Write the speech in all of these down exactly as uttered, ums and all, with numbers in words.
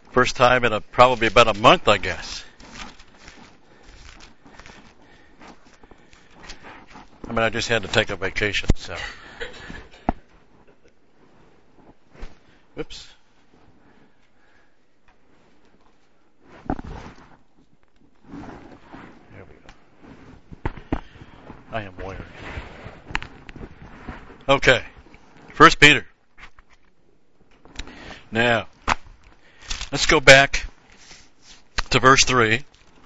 First time in a, probably about a month, I guess. I mean, I just had to take a vacation, so. Whoops. There we go. I am wired. Okay. First Peter. Now, let's go back to verse three.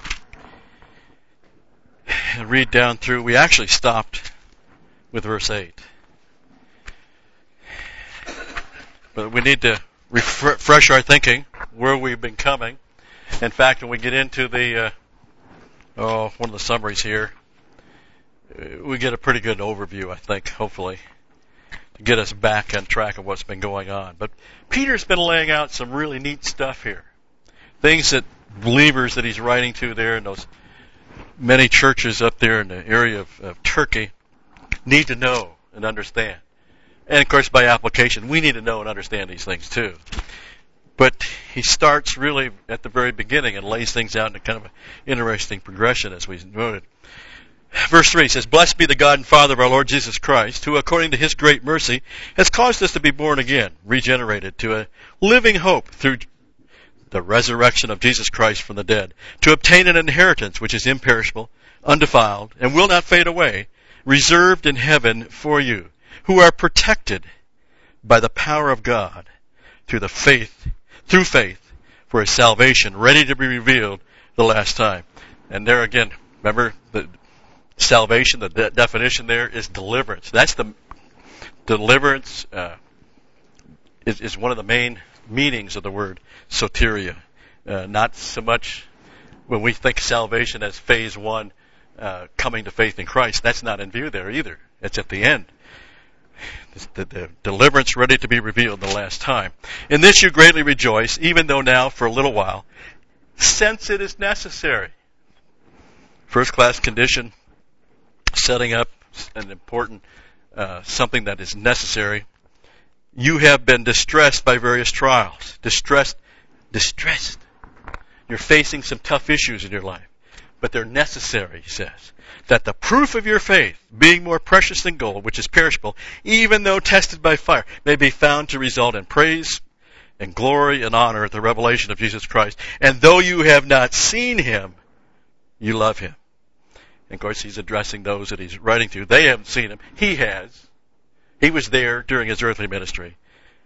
And read down through. We actually stopped with verse eight. But we need to refresh our thinking where we've been coming. In fact, when we get into the, uh, oh, one of the summaries here, we get a pretty good overview, I think, hopefully, to get us back on track of what's been going on. But Peter's been laying out some really neat stuff here. Things that believers that he's writing to there in those many churches up there in the area of, of Turkey need to know and understand. And of course, by application, we need to know and understand these things too. But he starts really at the very beginning and lays things out in a kind of an interesting progression, as we noted. Verse three says, "Blessed be the God and Father of our Lord Jesus Christ, who according to his great mercy has caused us to be born again, regenerated to a living hope through the resurrection of Jesus Christ from the dead, to obtain an inheritance which is imperishable, undefiled, and will not fade away, reserved in heaven for you, who are protected by the power of God through the faith, through faith, for his salvation, ready to be revealed the last time." And there again, remember the salvation, the de- definition there is deliverance. That's the deliverance uh, is, is one of the main meanings of the word soteria. Uh, not so much when we think salvation as phase one, uh, coming to faith in Christ. That's not in view there either. It's at the end. The, the deliverance ready to be revealed the last time. "In this you greatly rejoice, even though now for a little while, since it is necessary." First class condition, setting up an important, uh, something that is necessary. "You have been distressed by various trials." Distressed, distressed. You're facing some tough issues in your life, but they're necessary, he says. "That the proof of your faith, being more precious than gold, which is perishable, even though tested by fire, may be found to result in praise and glory and honor at the revelation of Jesus Christ. And though you have not seen him, you love him." And of course, he's addressing those that he's writing to. They haven't seen him. He has. He was there during his earthly ministry.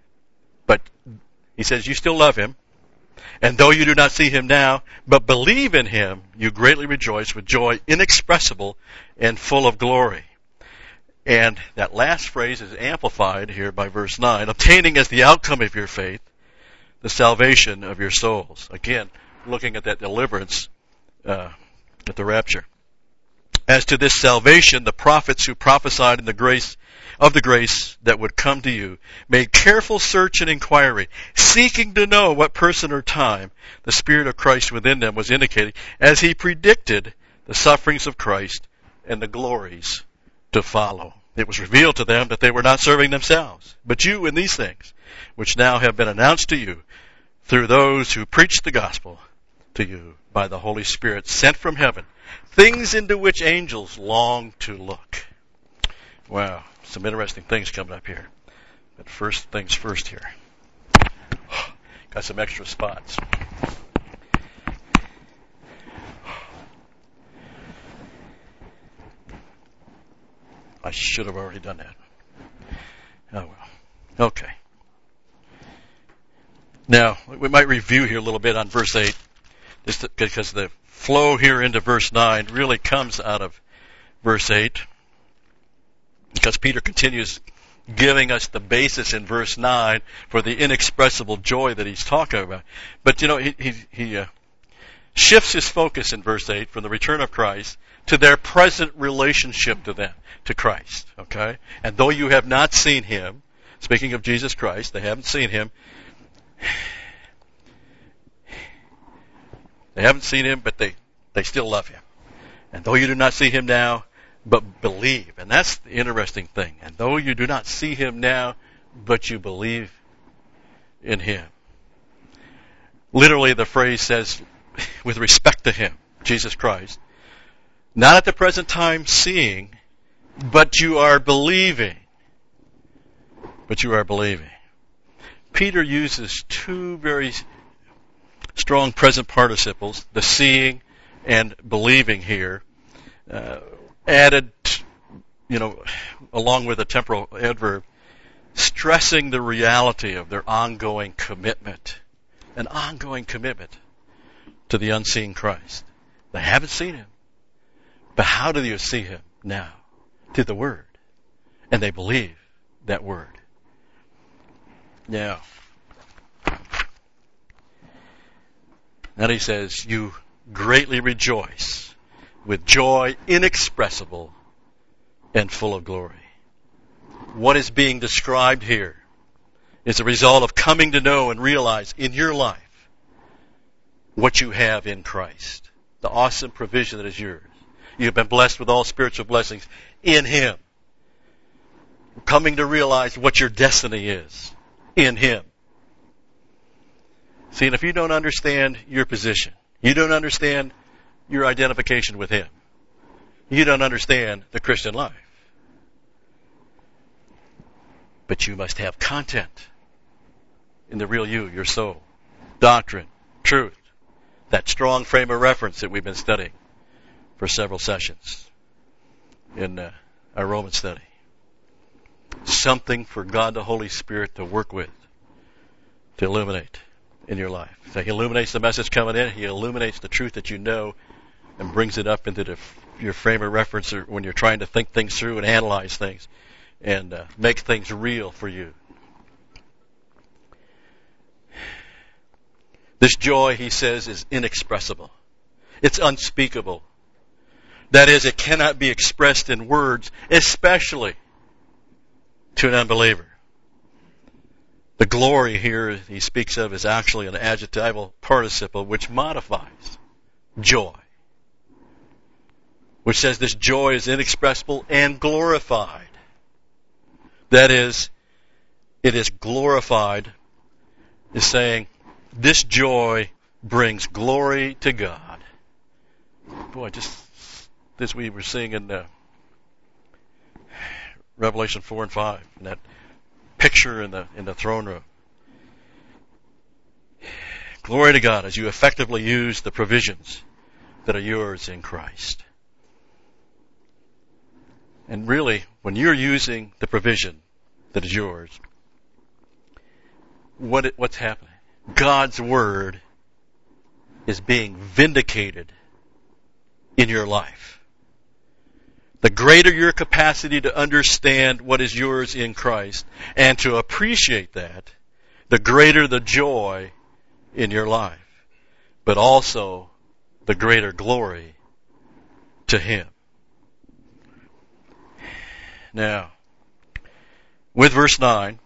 But he says, you still love him. "And though you do not see him now, but believe in him, you greatly rejoice with joy inexpressible and full of glory." And that last phrase is amplified here by verse nine. "Obtaining as the outcome of your faith, the salvation of your souls." Again, looking at that deliverance uh, at the rapture. "As to this salvation, the prophets who prophesied in the grace of the grace that would come to you made careful search and inquiry, seeking to know what person or time the Spirit of Christ within them was indicating as he predicted the sufferings of Christ and the glories to follow. It was revealed to them that they were not serving themselves, but you in these things, which now have been announced to you through those who preach the gospel to you by the Holy Spirit sent from heaven, things into which angels long to look." Wow, some interesting things coming up here. But first things first here. Got some extra spots. I should have already done that. Oh well. Okay. Now, we might review here a little bit on verse eight, just because the flow here into verse nine really comes out of verse eight. Because Peter continues giving us the basis in verse nine for the inexpressible joy that he's talking about. But, you know, he he, he uh, shifts his focus in verse eight from the return of Christ to their present relationship to them, to Christ. Okay? "And though you have not seen him," speaking of Jesus Christ, they haven't seen him. They haven't seen him, but they, they still love him. "And though you do not see him now, but believe." And that's the interesting thing. "And though you do not see him now, but you believe in him." Literally, the phrase says, with respect to him, Jesus Christ, not at the present time seeing, but you are believing. But you are believing. Peter uses two very strong present participles, the seeing and believing here, uh, added, you know, along with a temporal adverb, stressing the reality of their ongoing commitment, an ongoing commitment to the unseen Christ. They haven't seen him, but how do you see him now? Through the Word. And they believe that Word. Now, then he says, you greatly rejoice with joy inexpressible and full of glory. What is being described here is a result of coming to know and realize in your life what you have in Christ. The awesome provision that is yours. You have been blessed with all spiritual blessings in Him. Coming to realize what your destiny is in Him. See, and if you don't understand your position, you don't understand your identification with Him, you don't understand the Christian life. But you must have content in the real you, your soul, doctrine, truth, that strong frame of reference that we've been studying for several sessions in uh, our Roman study. Something for God the Holy Spirit to work with, to illuminate in your life. So He illuminates the message coming in, He illuminates the truth that you know, and brings it up into the, your frame of reference when you're trying to think things through and analyze things and uh, make things real for you. This joy, he says, is inexpressible. It's unspeakable. That is, it cannot be expressed in words, especially to an unbeliever. The glory here he speaks of is actually an adjectival participle which modifies joy. Which says this joy is inexpressible and glorified. That is, it is glorified, is saying, this joy brings glory to God. Boy, just this we were seeing in uh, Revelation four and five, in that picture in the in the throne room. Glory to God as you effectively use the provisions that are yours in Christ. And really, when you're using the provision that is yours, what it, what's happening? God's Word is being vindicated in your life. The greater your capacity to understand what is yours in Christ and to appreciate that, the greater the joy in your life, but also the greater glory to Him. Now, with verse nine,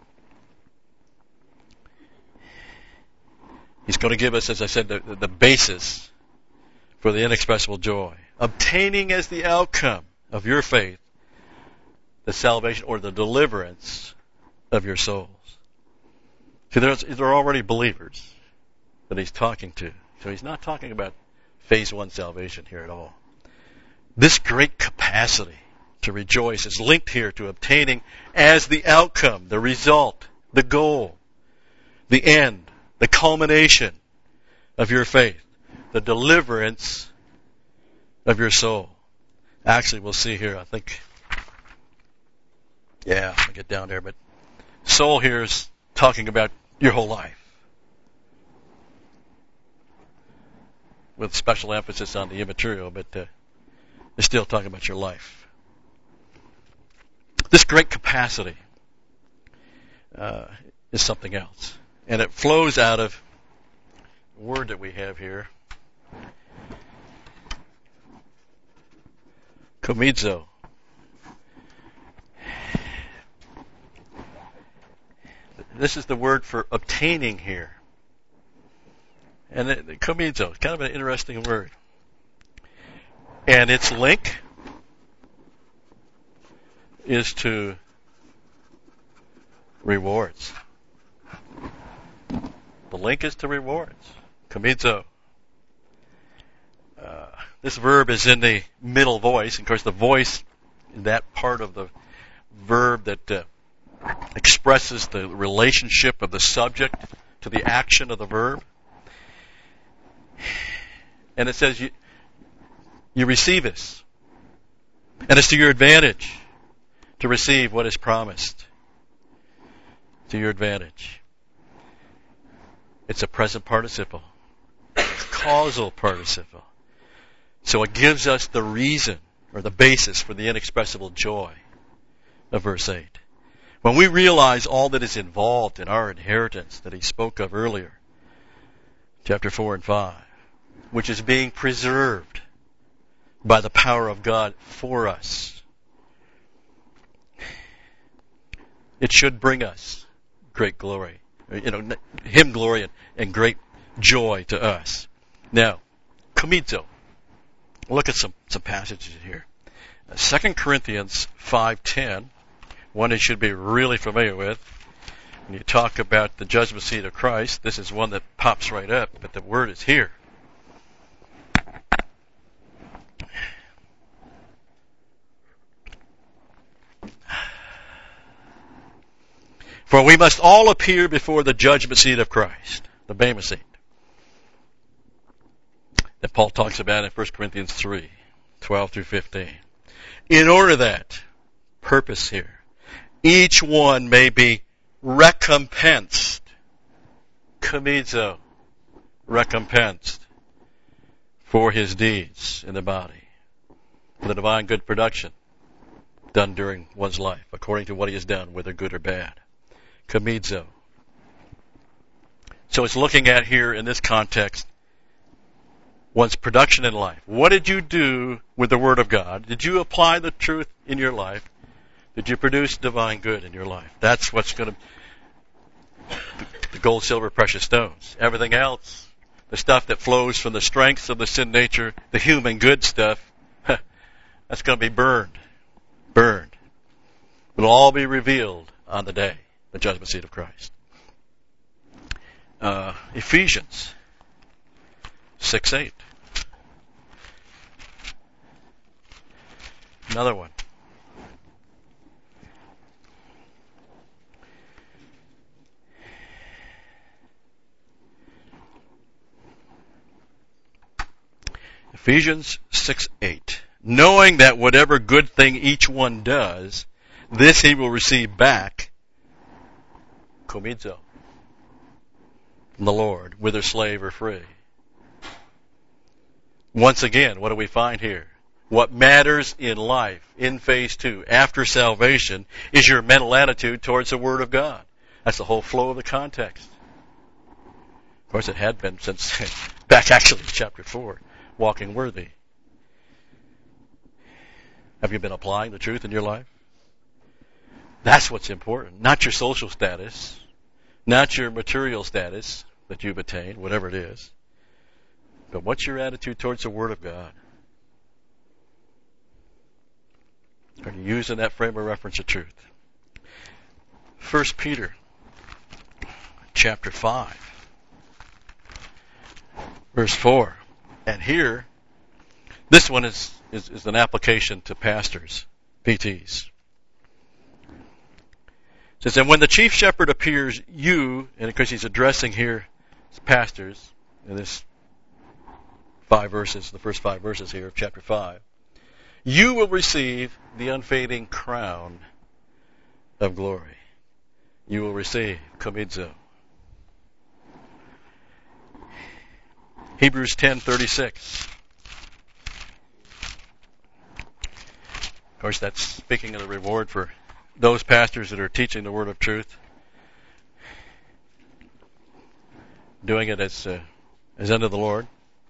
he's going to give us, as I said, the, the basis for the inexpressible joy. Obtaining as the outcome of your faith the salvation or the deliverance of your souls. See, they're already believers that he's talking to. So he's not talking about phase one salvation here at all. This great capacity to rejoice is linked here to obtaining as the outcome, the result, the goal, the end, the culmination of your faith, the deliverance of your soul. Actually, we'll see here, I think, yeah, I'll get down there, but soul here is talking about your whole life, with special emphasis on the immaterial, but uh, it's still talking about your life. This great capacity uh, is something else. And it flows out of a word that we have here, komizo. This is the word for obtaining here. And it, komizo, kind of an interesting word. And its link is to rewards. The link is to rewards. Komizo. Uh, this verb is in the middle voice. Of course, the voice in that part of the verb that uh, expresses the relationship of the subject to the action of the verb. And it says you, you receive this. And it's to your advantage to receive what is promised. To your advantage. It's a present participle. It's a causal participle. So it gives us the reason or the basis for the inexpressible joy of verse eight. When we realize all that is involved in our inheritance that he spoke of earlier, chapter four and five, which is being preserved by the power of God for us, it should bring us great glory. You know, him glory and, and great joy to us. Now, komizo. Look at some, some passages here. Second Corinthians five ten, one you should be really familiar with. When you talk about the judgment seat of Christ, this is one that pops right up, but the word is here. For we must all appear before the judgment seat of Christ, the Bema seat, that Paul talks about in First Corinthians three, twelve through fifteen. In order that, purpose here, each one may be recompensed, komizo, recompensed, for his deeds in the body, for the divine good production done during one's life, according to what he has done, whether good or bad. Komizo. So it's looking at here in this context one's production in life. What did you do with the Word of God? Did you apply the truth in your life? Did you produce divine good in your life? That's what's going to, the gold, silver, precious stones. Everything else, the stuff that flows from the strengths of the sin nature, the human good stuff, that's going to be burned. Burned. It'll all be revealed on the day, the judgment seat of Christ. Uh, Ephesians six eight. Another one. Ephesians six eight. Knowing that whatever good thing each one does, this he will receive back, komizo, from the Lord, whether slave or free. Once again, what do we find here? What matters in life, in phase two, after salvation, is your mental attitude towards the Word of God. That's the whole flow of the context. Of course, it had been since back actually to chapter four, walking worthy. Have you been applying the truth in your life? That's what's important. Not your social status, not your material status that you've attained, whatever it is. But what's your attitude towards the Word of God? Are you using that frame of reference of truth? First Peter chapter five, verse four. And here, this one is, is, is an application to pastors, P Ts. It says, and when the chief shepherd appears, you, and of course he's addressing here pastors in this five verses, the first five verses here of chapter five, you will receive the unfading crown of glory. You will receive komizo. Hebrews ten thirty-six. Of course, that's speaking of the reward for those pastors that are teaching the word of truth, doing it as uh, as unto the Lord.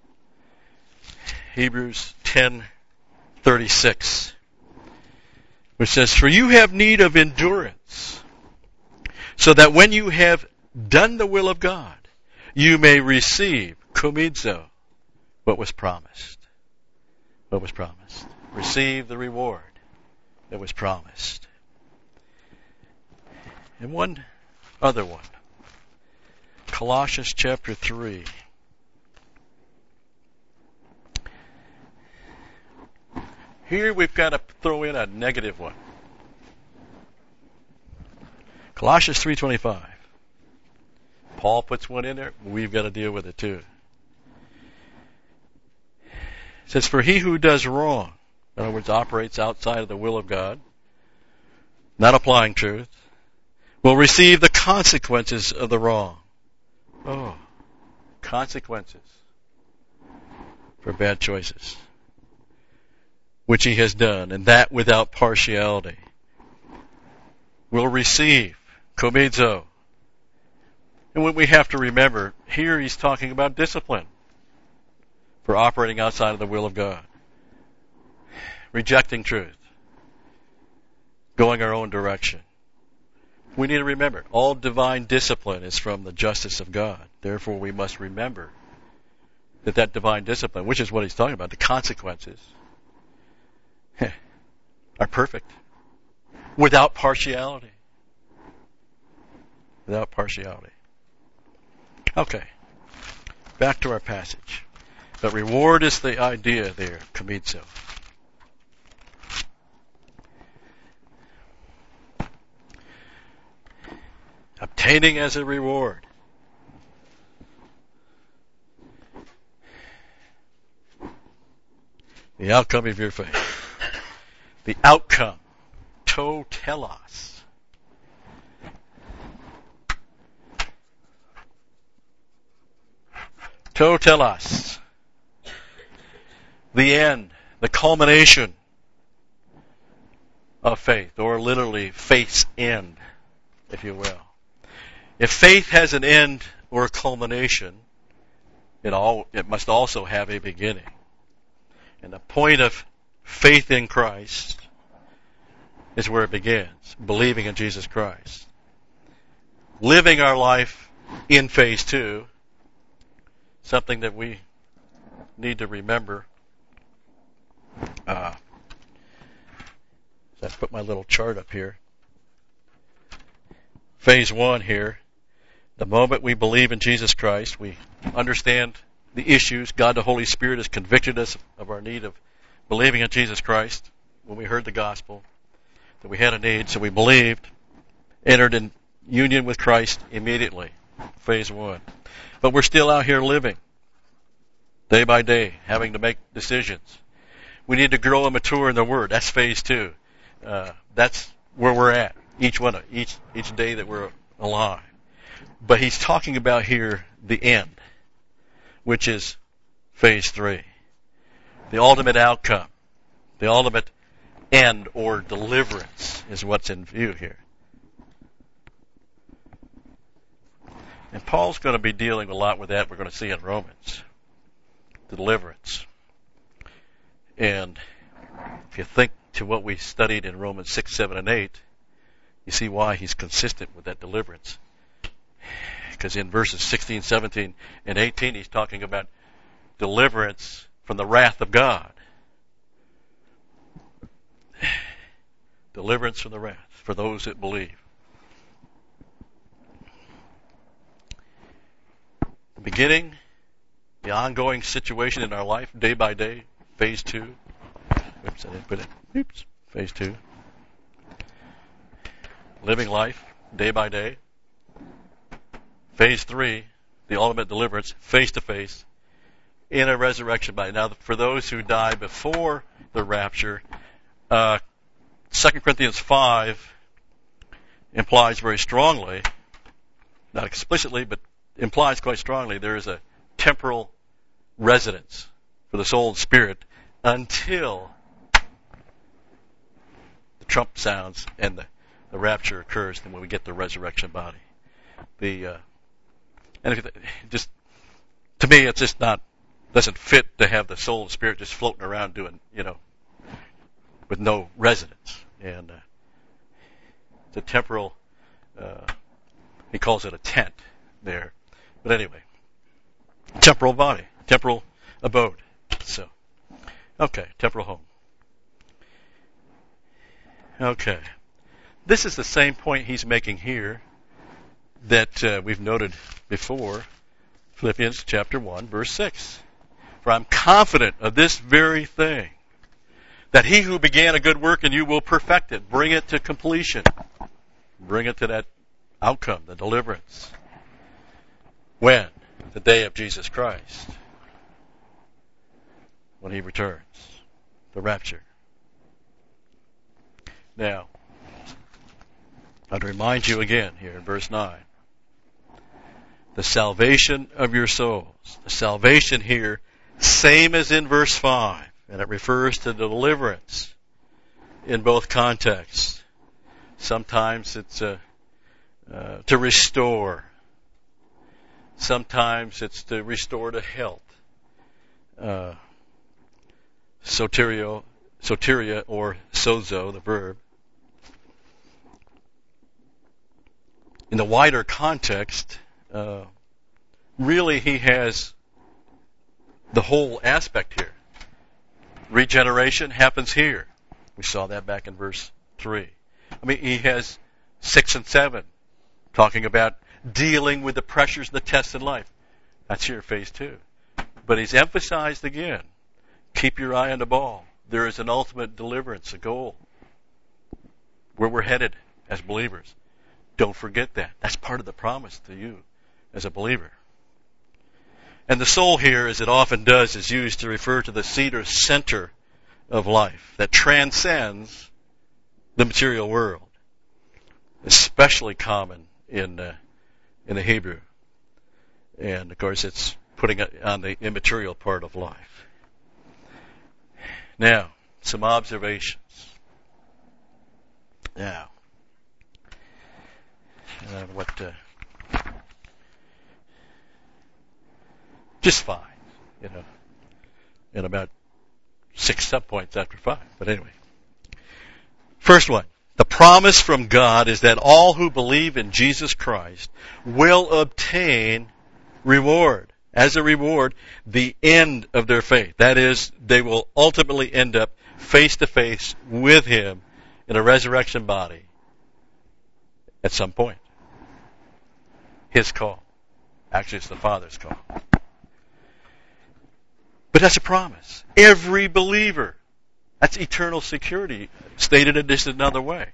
Hebrews ten thirty-six, which says, for you have need of endurance, so that when you have done the will of God, you may receive komizo, what was promised. What was promised. Receive the reward that was promised. And one other one. Colossians chapter three. Here we've got to throw in a negative one. Colossians three twenty-five. Paul puts one in there. We've got to deal with it too. It says, for he who does wrong, in other words, operates outside of the will of God, not applying truth, will receive the consequences of the wrong. Oh, consequences for bad choices, which he has done, and that without partiality. Will receive, komizo. And what we have to remember, here he's talking about discipline for operating outside of the will of God. Rejecting truth. Going our own direction. We need to remember, all divine discipline is from the justice of God. Therefore, we must remember that that divine discipline, which is what he's talking about, the consequences, are perfect. Without partiality. Without partiality. Okay. Back to our passage. But reward is the idea there, komizo. Obtaining as a reward. The outcome of your faith. The outcome. To telos. To telos. The end. The culmination of faith. Or literally, faith's end, if you will. If faith has an end or a culmination, it all it must also have a beginning. And the point of faith in Christ is where it begins, believing in Jesus Christ. Living our life in phase two, something that we need to remember. Uh, so I put my little chart up here. Phase one here. The moment we believe in Jesus Christ, we understand the issues. God the Holy Spirit has convicted us of our need of believing in Jesus Christ when we heard the gospel, that we had a need, so we believed, entered in union with Christ immediately. Phase one. But we're still out here living, day by day, having to make decisions. We need to grow and mature in the Word. That's phase two. Uh, that's where we're at, each one, each each day that we're alive. But he's talking about here the end, which is phase three. The ultimate outcome, the ultimate end or deliverance is what's in view here. And Paul's going to be dealing a lot with that. We're going to see in Romans. The deliverance. And if you think to what we studied in Romans six, seven, and eight, you see why he's consistent with that deliverance. Because in verses sixteen, seventeen, and eighteen, he's talking about deliverance from the wrath of God. Deliverance from the wrath for those that believe. The beginning, the ongoing situation in our life, day by day, phase two. Oops, I didn't put it. Oops, phase two. Living life, day by day. Phase three, the ultimate deliverance, face to face, in a resurrection body. Now, for those who die before the rapture, uh, Second Corinthians five implies very strongly, not explicitly, but implies quite strongly, there is a temporal residence for the soul and spirit until the trump sounds and the, the rapture occurs, and when we get the resurrection body. The uh, and if it, just to me, it's just not doesn't fit to have the soul and spirit just floating around doing, you know, with no residence. And uh, it's a temporal. Uh, he calls it a tent there, but anyway, temporal body, temporal abode. So, okay, temporal home. Okay, this is the same point he's making here that uh, we've noted before, Philippians chapter one, verse six. For I'm confident of this very thing, That he who began a good work in you will perfect it, bring it to completion, bring it to that outcome, the deliverance. When? The day of Jesus Christ. When he returns. The rapture. Now, I'd remind you again here in verse nine. The salvation of your souls. The salvation here, same as in verse five. And it refers to the deliverance in both contexts. Sometimes it's uh, uh, to restore. Sometimes it's to restore to health. Uh, soterio, soteria or sozo, the verb. In the wider context, uh, really he has the whole aspect here. Regeneration happens here. We saw that back in verse three. I mean, he has six and seven, talking about dealing with the pressures and the tests in life. That's here, phase two. But he's emphasized again, keep your eye on the ball. There is an ultimate deliverance, a goal, where we're headed as believers. Don't forget that. That's part of the promise to you as a believer. And the soul here, as it often does, is used to refer to the seat or center of life that transcends the material world. Especially common in uh, in the Hebrew. And, of course, it's putting it on the immaterial part of life. Now, some observations. Now, uh, what... Uh, Just five, you know, and about six subpoints after five. But anyway. First one. The promise from God is that all who believe in Jesus Christ will obtain reward. As a reward, the end of their faith. That is, they will ultimately end up face to face with Him in a resurrection body at some point. His call. Actually, it's the Father's call. But that's a promise. Every believer. That's eternal security, stated in just another way.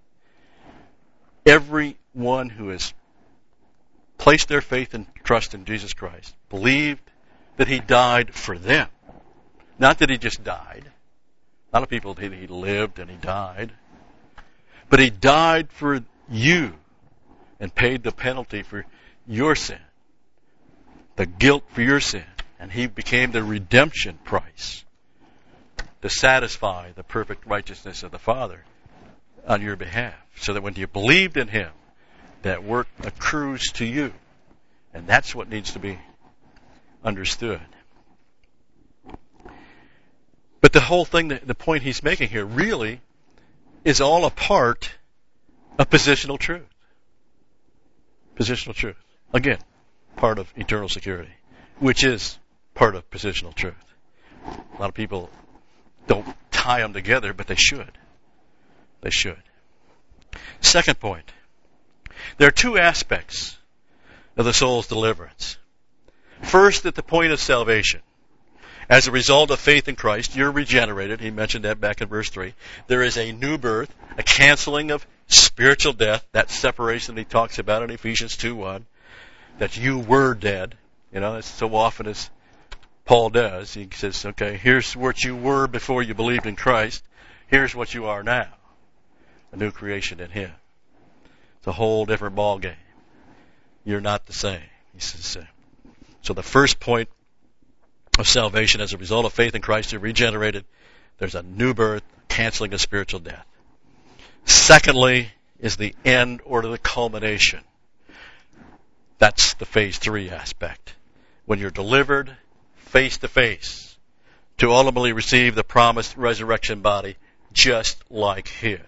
Everyone who has placed their faith and trust in Jesus Christ, believed that He died for them. Not that He just died. A lot of people think He lived and He died. But He died for you and paid the penalty for your sin. The guilt for your sin. And He became the redemption price to satisfy the perfect righteousness of the Father on your behalf. So that when you believed in Him, that work accrues to you. And that's what needs to be understood. But the whole thing, the point he's making here, really is all a part of positional truth. Positional truth. Again, part of eternal security, which is part of positional truth. A lot of people don't tie them together, but they should. They should. Second point. There are two aspects of the soul's deliverance. First, at the point of salvation. As a result of faith in Christ, you're regenerated. He mentioned that back in verse three. There is a new birth, a canceling of spiritual death, that separation he talks about in Ephesians two one, that you were dead. You know, that's so often as Paul does. He says, okay, here's what you were before you believed in Christ. Here's what you are now. A new creation in Him. It's a whole different ball game. You're not the same. He says, uh, so the first point of salvation, as a result of faith in Christ, you're regenerated. There's a new birth, canceling of spiritual death. Secondly is the end or the culmination. That's the phase three aspect. When you're delivered face to face to ultimately receive the promised resurrection body just like His.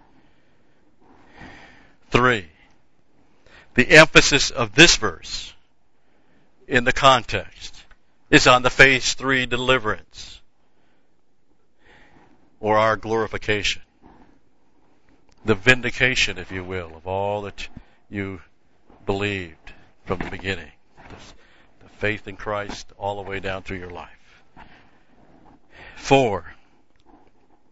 Three, the emphasis of this verse in the context is on the phase three deliverance, or our glorification. The vindication, if you will, of all that you believed from the beginning. The faith in Christ all the way down through your life. Four,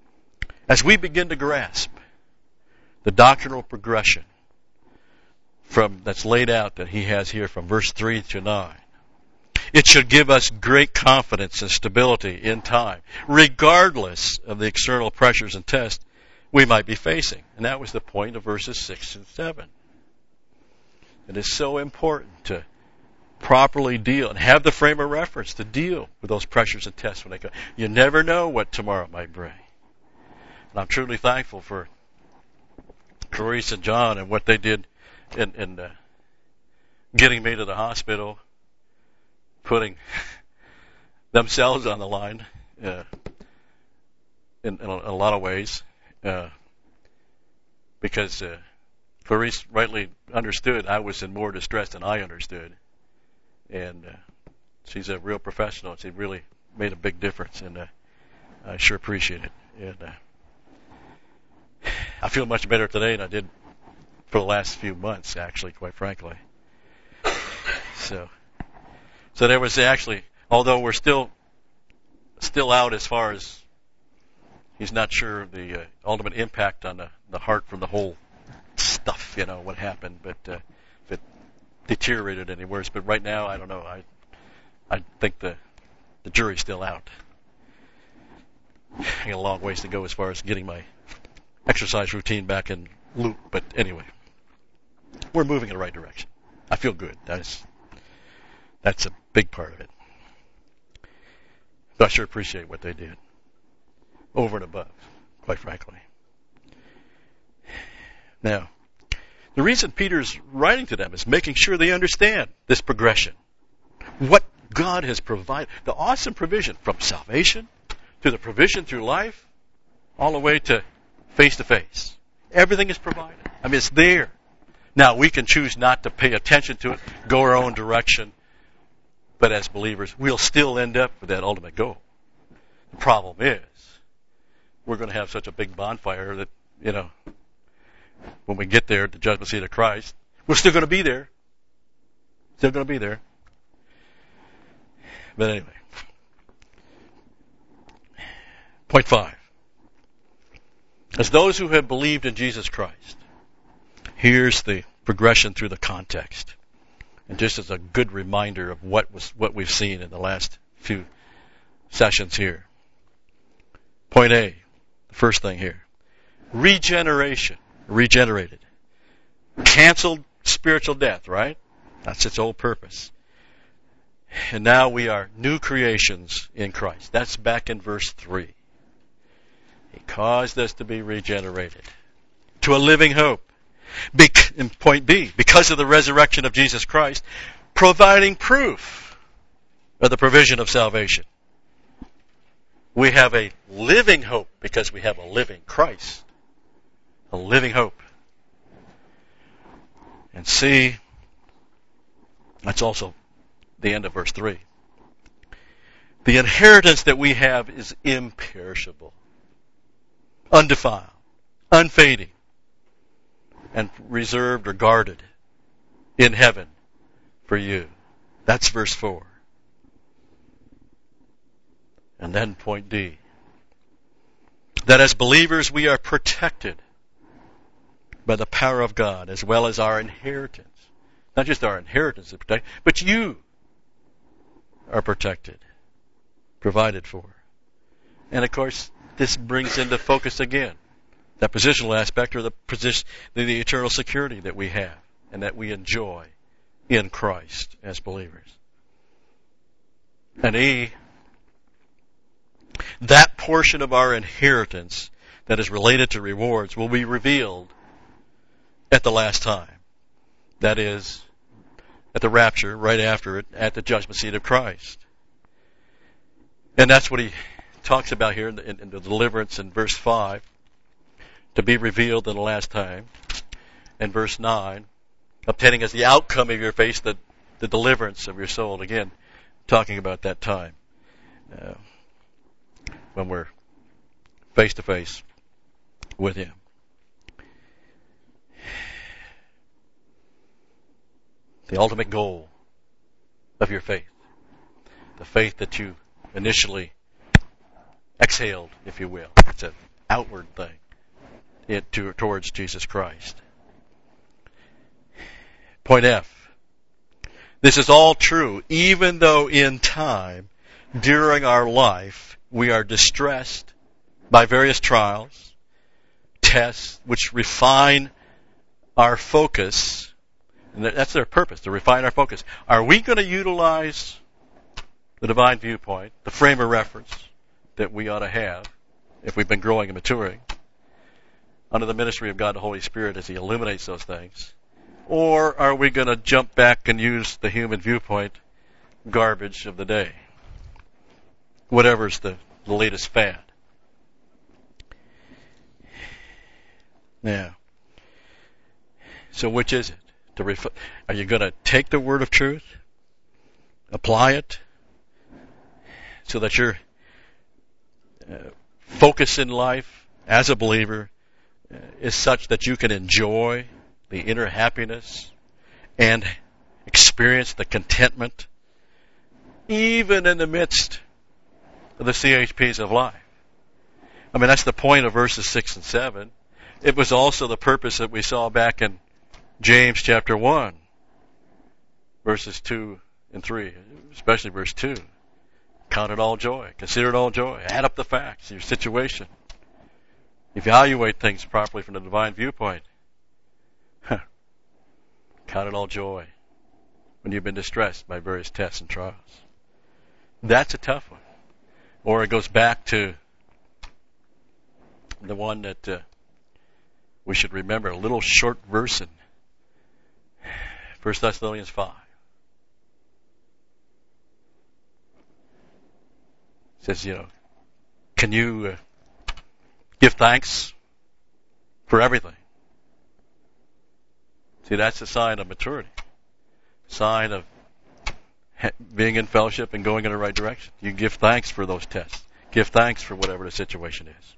As we begin to grasp the doctrinal progression from that's laid out that he has here from verse three to nine, it should give us great confidence and stability in time, regardless of the external pressures and tests we might be facing. And that was the point of verses six and seven. It is so important to properly deal and have the frame of reference to deal with those pressures and tests when they come. You never know what tomorrow might bring. And I'm truly thankful for Clarice and John and what they did in, in uh, getting me to the hospital, putting themselves on the line uh, in, in, a, in a lot of ways, uh, because uh, Clarice rightly understood I was in more distress than I understood, and uh, she's a real professional. She really made a big difference, and uh, I sure appreciate it. And uh, I feel much better today than I did for the last few months, actually, quite frankly. So. So there was actually, although we're still still out as far as he's not sure of the uh, ultimate impact on the, the heart from the whole stuff, you know, what happened, but uh, if it deteriorated any worse. But right now, I don't know. I I think the the jury's still out. I got a long ways to go as far as getting my exercise routine back in loop. But anyway, we're moving in the right direction. I feel good. That's That's a big part of it. But I sure appreciate what they did. Over and above, quite frankly. Now, the reason Peter's writing to them is making sure they understand this progression. What God has provided. The awesome provision from salvation to the provision through life, all the way to face to face. Everything is provided. I mean, it's there. Now, we can choose not to pay attention to it, go our own direction. But as believers, we'll still end up with that ultimate goal. The problem is, we're going to have such a big bonfire that, you know, when we get there at the judgment seat of Christ, we're still going to be there. Still going to be there. But anyway. Point five. As those who have believed in Jesus Christ, here's the progression through the context. And just as a good reminder of what was what we've seen in the last few sessions here. Point A, the first thing here. Regeneration. Regenerated. Canceled spiritual death, right? That's its whole purpose. And now we are new creations in Christ. That's back in verse three. He caused us to be regenerated to a living hope. Be- in point B, because of the resurrection of Jesus Christ, providing proof of the provision of salvation. We have a living hope because we have a living Christ. A living hope. And C, that's also the end of verse three. The inheritance that we have is imperishable, undefiled, unfading, and reserved or guarded in heaven for you. That's verse four. And then point D. That as believers we are protected by the power of God as well as our inheritance. Not just our inheritance is protected, but you are protected, provided for. And of course, this brings into focus again that positional aspect, or the position, the, the eternal security that we have and that we enjoy in Christ as believers. And E, that portion of our inheritance that is related to rewards will be revealed at the last time. That is, at the rapture, right after it, at the judgment seat of Christ. And that's what he talks about here in the, in the deliverance in verse five. To be revealed in the last time. And verse nine, obtaining as the outcome of your faith the, the deliverance of your soul. Again, talking about that time uh, when we're face to face with Him. The ultimate goal of your faith. The faith that you initially exhaled, if you will. It's a outward thing it, to, towards Jesus Christ. Point F. This is all true, even though in time, during our life, we are distressed by various trials, tests, which refine our focus. And that's their purpose, to refine our focus. Are we going to utilize the divine viewpoint, the frame of reference that we ought to have if we've been growing and maturing, under the ministry of God the Holy Spirit as He illuminates those things? Or are we going to jump back and use the human viewpoint garbage of the day? Whatever's the, the latest fad. Now, so which is it? To ref- are you going to take the word of truth, apply it, so that your uh, focus in life as a believer uh, is such that you can enjoy the inner happiness and experience the contentment even in the midst of the C H Ps of life? I mean, that's the point of verses six and seven. It was also the purpose that we saw back in James chapter one, verses two and three, especially verse two. Count it all joy. Consider it all joy. Add up the facts, your situation. Evaluate things properly from the divine viewpoint. Huh. Count it all joy when you've been distressed by various tests and trials. That's a tough one. Or it goes back to the one that uh, we should remember, a little short verse in First Thessalonians five. It says, you know, can you uh, give thanks for everything? See, that's a sign of maturity. Sign of being in fellowship and going in the right direction. You give thanks for those tests. Give thanks for whatever the situation is.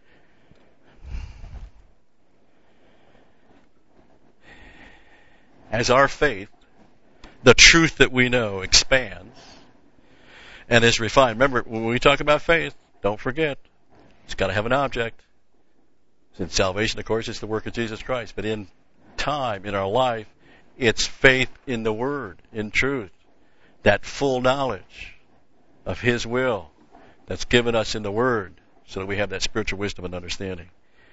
As our faith, the truth that we know, expands and is refined. Remember, when we talk about faith, don't forget, it's got to have an object. In salvation, of course, it's the work of Jesus Christ. But in time, in our life, it's faith in the Word, in truth. That full knowledge of His will that's given us in the Word so that we have that spiritual wisdom and understanding.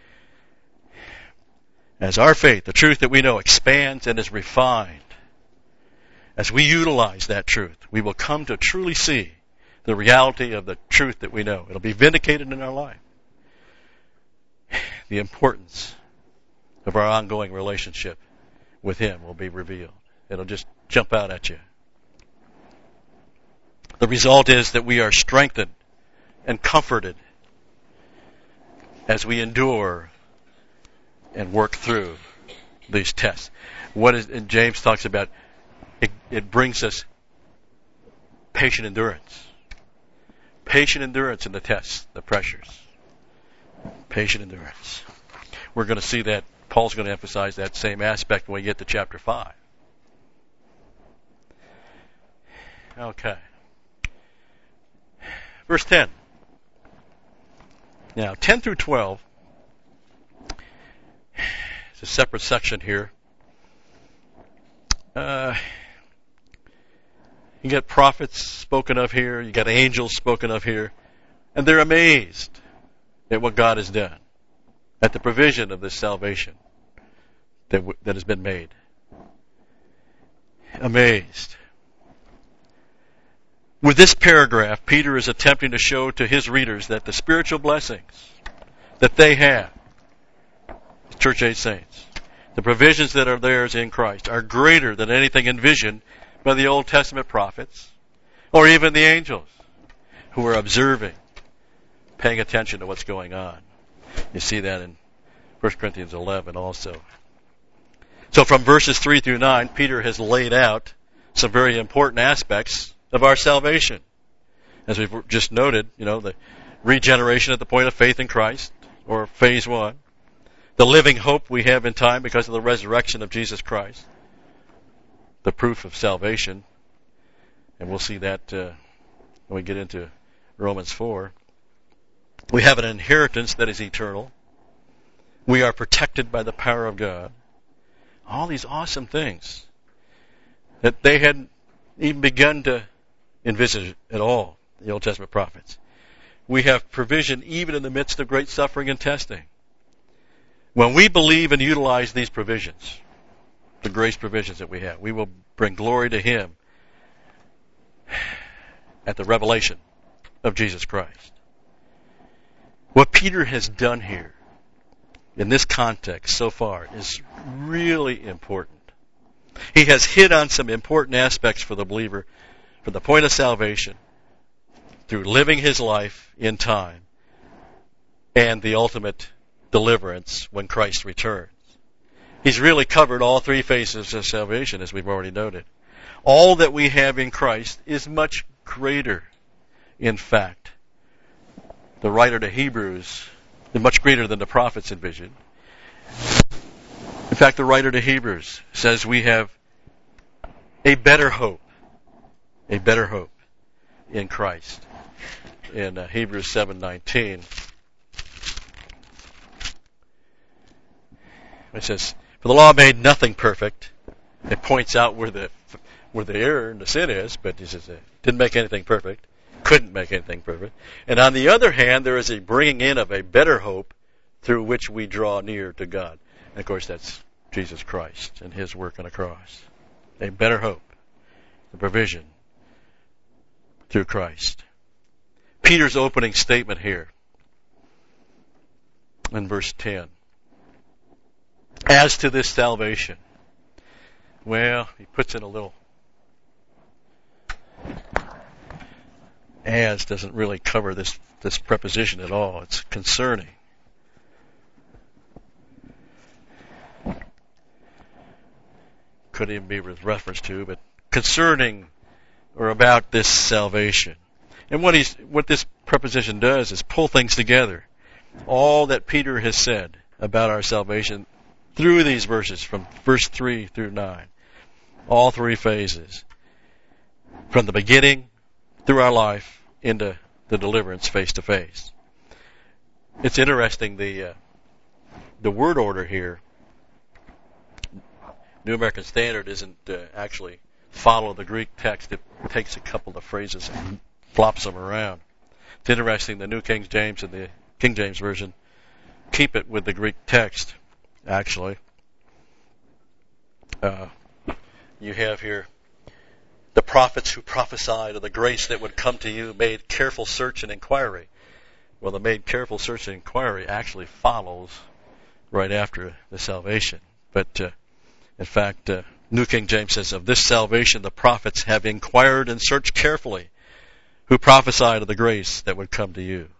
As our faith, the truth that we know, expands and is refined, as we utilize that truth, we will come to truly see the reality of the truth that we know. It'll be vindicated in our life. The importance of our ongoing relationship with Him will be revealed. It'll just jump out at you. The result is that we are strengthened and comforted as we endure and work through these tests. What is, and James talks about, it, it brings us patient endurance. Patient endurance in the tests, the pressures. Patient endurance. We're going to see that. Paul's going to emphasize that same aspect when we get to chapter five. Okay. Verse ten. Now, ten through twelve, it's a separate section here. Uh, you get prophets spoken of here, you got angels spoken of here, and they're amazed at what God has done, at the provision of this salvation that w- that has been made. Amazed. With this paragraph, Peter is attempting to show to his readers that the spiritual blessings that they have, church age saints, the provisions that are theirs in Christ, are greater than anything envisioned by the Old Testament prophets or even the angels who are observing, paying attention to what's going on. You see that in First Corinthians eleven also. So from verses three through nine, Peter has laid out some very important aspects of our salvation. As we've just noted, you know, the regeneration at the point of faith in Christ, or phase one. The living hope we have in time because of the resurrection of Jesus Christ. The proof of salvation. And we'll see that uh, when we get into Romans four. We have an inheritance that is eternal. We are protected by the power of God. All these awesome things that they hadn't even begun to envisage at all, the Old Testament prophets. We have provision even in the midst of great suffering and testing. When we believe and utilize these provisions, the grace provisions that we have, we will bring glory to Him at the revelation of Jesus Christ. What Peter has done here in this context so far is really important. He has hit on some important aspects for the believer from the point of salvation through living his life in time and the ultimate deliverance when Christ returns. He's really covered all three phases of salvation, as we've already noted. All that we have in Christ is much greater. In fact, the writer to Hebrews is much greater than the prophets envisioned. In fact, the writer to Hebrews says we have a better hope, a better hope in Christ. In uh, Hebrews seven nineteen, it says, "For the law made nothing perfect." It points out where the where the error and the sin is, but he says it didn't make anything perfect, couldn't make anything perfect. And on the other hand, there is a bringing in of a better hope through which we draw near to God. And of course, that's Jesus Christ and His work on the cross. A better hope, the provision through Christ. Peter's opening statement here in verse ten. As to this salvation, well, he puts in a little as doesn't really cover this, this preposition at all. It's concerning. Could even be with reference to, but concerning or about this salvation. And what he's what this preposition does is pull things together. All that Peter has said about our salvation through these verses, from verse three through nine. All three phases. From the beginning, through our life, into the deliverance face to face. It's interesting, the uh, the word order here, New American Standard isn't uh, actually follow the Greek text. It takes a couple of phrases and flops them around. It's interesting, the New King James and the King James Version keep it with the Greek text, actually. Uh, you have here, the prophets who prophesied of the grace that would come to you made careful search and inquiry. Well, the made careful search and inquiry actually follows right after the salvation. But, uh, in fact, uh, New King James says, of this salvation the prophets have inquired and searched carefully, who prophesied of the grace that would come to you.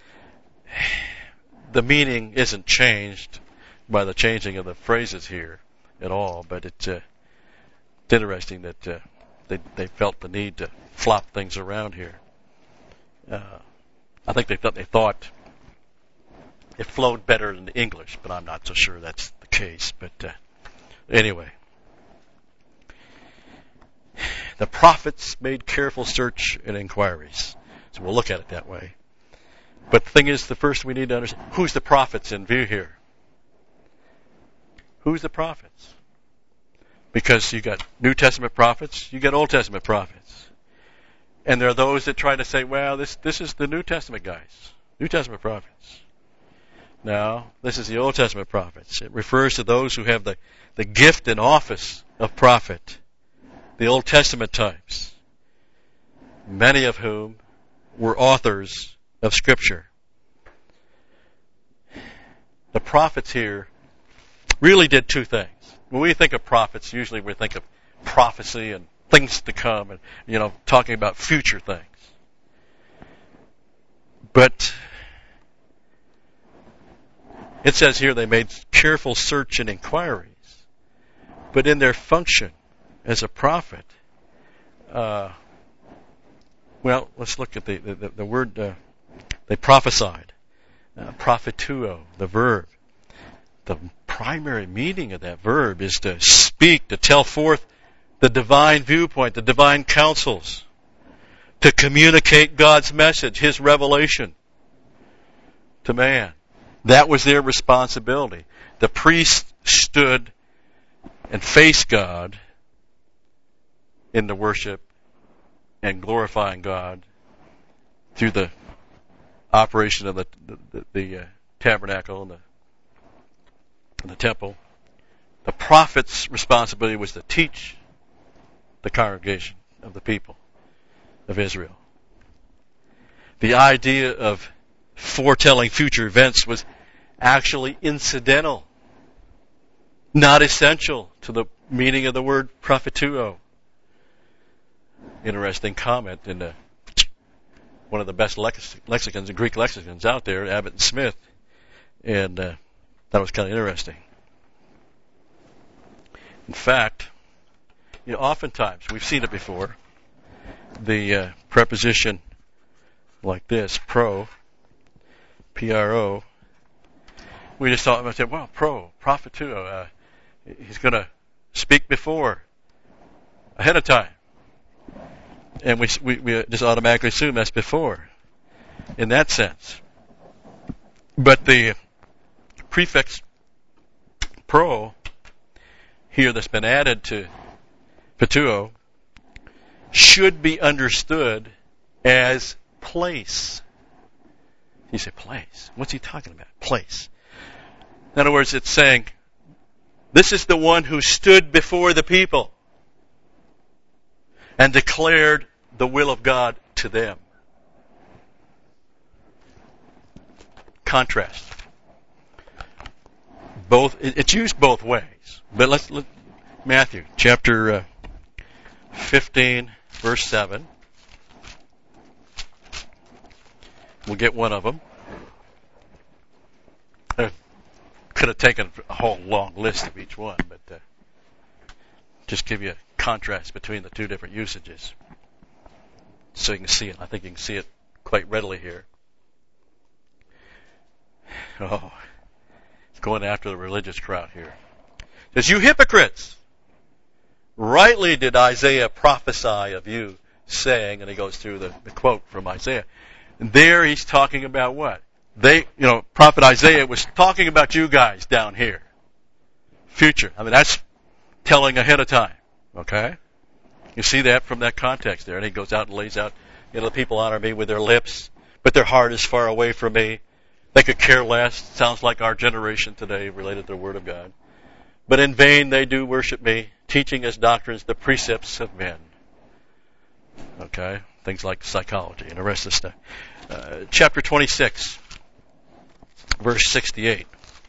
The meaning isn't changed by the changing of the phrases here at all, but it, uh, it's interesting that uh, they, they felt the need to flop things around here. Uh, I think they thought they thought it flowed better than English, but I'm not so sure that's the case. But uh, anyway, the prophets made careful search and inquiries. So we'll look at it that way. But the thing is, the first we need to understand, who's the prophets in view here? Who's the prophets? Because you got New Testament prophets, you got Old Testament prophets. And there are those that try to say, well, this this is the New Testament guys, New Testament prophets. No, this is the Old Testament prophets. It refers to those who have the, the gift and office of prophet, the Old Testament types, many of whom were authors of Scripture. The prophets here really did two things. When we think of prophets, usually we think of prophecy and things to come and, you know, talking about future things. But it says here they made careful search and inquiries. But in their function as a prophet, uh, well, let's look at the, the, the word, uh, they prophesied. Uh, prophetuo, the verb. The primary meaning of that verb is to speak, to tell forth the divine viewpoint, the divine counsels, to communicate God's message, His revelation. to man. That was their responsibility. The priest stood and faced God in the worship and glorifying God through the operation of the the, the, the uh, tabernacle and the, and the temple. The prophet's responsibility was to teach the congregation of the people of Israel. The idea of foretelling future events was actually incidental, not essential to the meaning of the word prophetuo. Interesting comment in the, one of the best lex- lexicons, Greek lexicons out there, Abbott and Smith, and uh, that was kind of interesting. In fact, you know, oftentimes, we've seen it before, the uh, preposition like this, pro, P R O, we just thought, I said, well, pro, prophetuo, uh, he's going to speak before, ahead of time. And we, we we just automatically assume that's before, in that sense. But the prefix pro here that's been added to patuo should be understood as place. You say place. What's he talking about? Place. In other words, it's saying, this is the one who stood before the people and declared the will of God to them. Contrast. Both, it's used both ways. But let's look, Matthew chapter uh, fifteen, verse seven. We'll get one of them. I could have taken a whole long list of each one, but uh, just give you a contrast between the two different usages so you can see it. I think you can see it quite readily here. Oh, it's going after the religious crowd here. It says, you hypocrites! Rightly did Isaiah prophesy of you, saying, and he goes through the, the quote from Isaiah. And there he's talking about what? They, you know, Prophet Isaiah was talking about you guys down here. Future. I mean, that's telling ahead of time. Okay? You see that from that context there. And he goes out and lays out, you know, the people honor me with their lips, but their heart is far away from me. They could care less. Sounds like our generation today related to the Word of God. But in vain they do worship me, teaching as doctrines the precepts of men. Okay? Things like psychology and the rest of the stuff. Uh, chapter twenty-six, verse sixty-eight.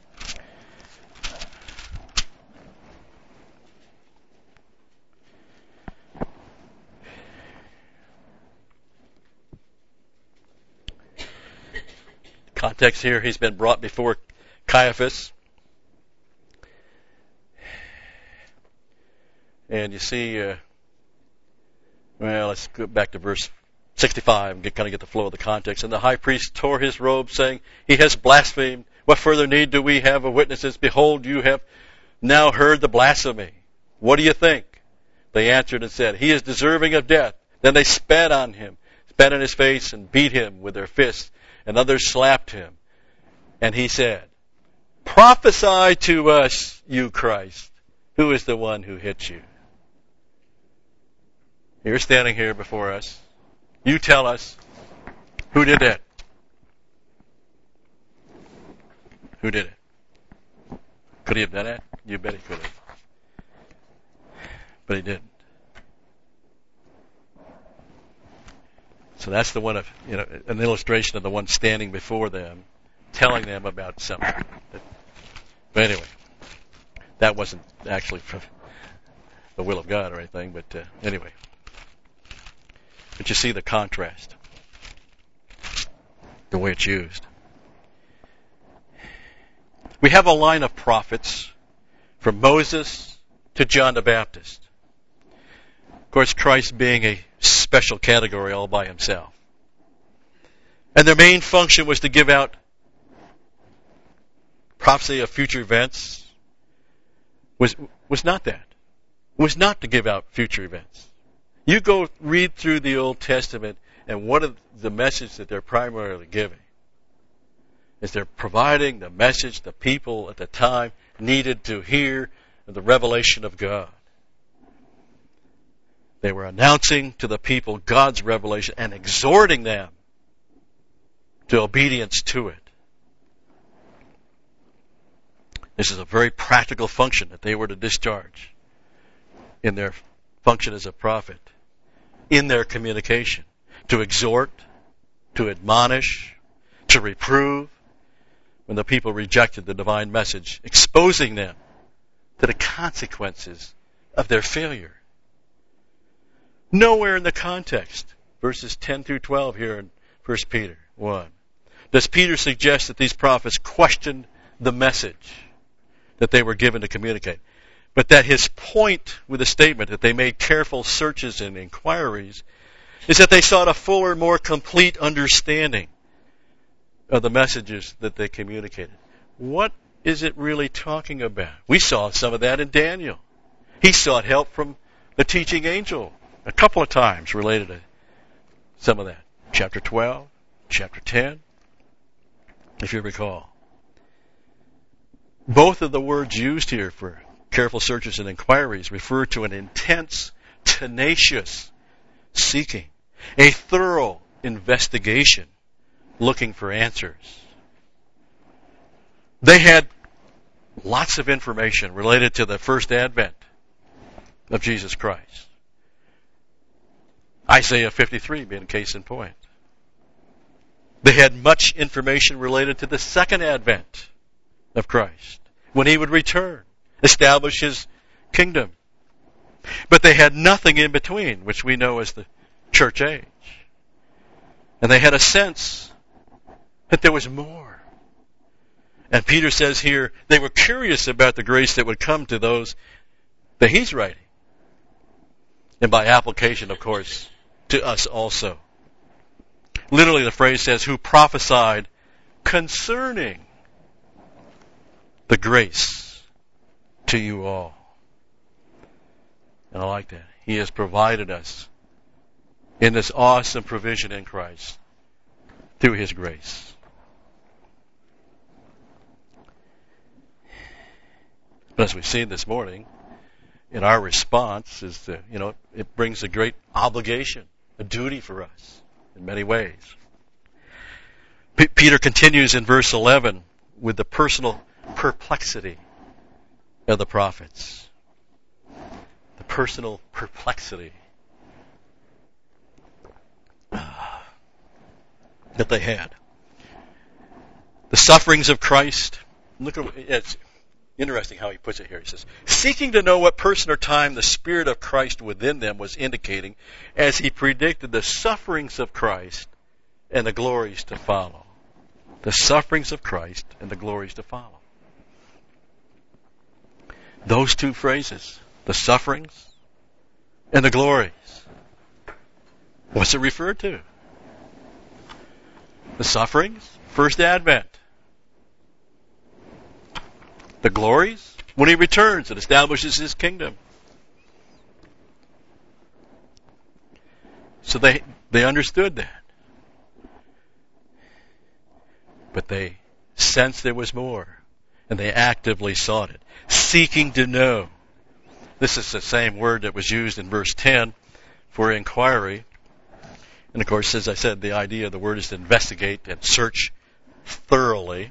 Context here, he's been brought before Caiaphas. And you see, uh, well, let's go back to verse sixty-five and get, kind of get the flow of the context. And the high priest tore his robe, saying, he has blasphemed. What further need do we have of witnesses? Behold, you have now heard the blasphemy. What do you think? They answered and said, he is deserving of death. Then they spat on him, spat in his face, and beat him with their fists. And others slapped him. And he said, prophesy to us, you Christ. Who is the one who hit you? You're standing here before us. You tell us, who did that? Who did it? Could he have done it? You bet he could have. But he didn't. So that's the one of, you know, an illustration of the one standing before them, telling them about something. But anyway, that wasn't actually for the will of God or anything, but uh, anyway. But you see the contrast, the way it's used. We have a line of prophets from Moses to John the Baptist. Of course, Christ being a special category all by himself. And their main function was to give out prophecy of future events. Was was not that. Was not to give out future events. You go read through the Old Testament, and what is the message that they're primarily giving? as they're providing the message the people at the time needed to hear the revelation of God. They were announcing to the people God's revelation and exhorting them to obedience to it. This is a very practical function that they were to discharge in their function as a prophet, in their communication, to exhort, to admonish, to reprove when the people rejected the divine message, exposing them to the consequences of their failure. Nowhere in the context, verses ten through twelve here in First Peter one, does Peter suggest that these prophets questioned the message that they were given to communicate, but that his point with the statement that they made careful searches and inquiries is that they sought a fuller, more complete understanding of the messages that they communicated. What is it really talking about? We saw some of that in Daniel. He sought help from the teaching angel a couple of times related to some of that. Chapter twelve, chapter ten, if you recall. Both of the words used here for careful searches and inquiries refer to an intense, tenacious seeking, a thorough investigation looking for answers. They had lots of information related to the first advent of Jesus Christ. Isaiah fifty-three being a case in point. They had much information related to the second advent of Christ, when he would return, establish his kingdom. But they had nothing in between, which we know as the church age. And they had a sense that there was more. And Peter says here, they were curious about the grace that would come to those that he's writing. And by application, of course, to us also. Literally the phrase says, who prophesied concerning the grace to you all. And I like that. He has provided us in this awesome provision in Christ through his grace. But as we've seen this morning, in our response is the, you know, it brings a great obligation, a duty for us in many ways. P- Peter continues in verse eleven with the personal perplexity of the prophets. The personal perplexity that they had. The sufferings of Christ. Look at it's interesting how he puts it here. He says, seeking to know what person or time the Spirit of Christ within them was indicating as he predicted the sufferings of Christ and the glories to follow. The sufferings of Christ and the glories to follow. Those two phrases, the sufferings and the glories. What's it referred to? The sufferings, first advent. The glories, when he returns and establishes his kingdom. So they they understood that. But they sensed there was more. And they actively sought it. Seeking to know. This is the same word that was used in verse ten for inquiry. And of course, as I said, the idea of the word is to investigate and search thoroughly.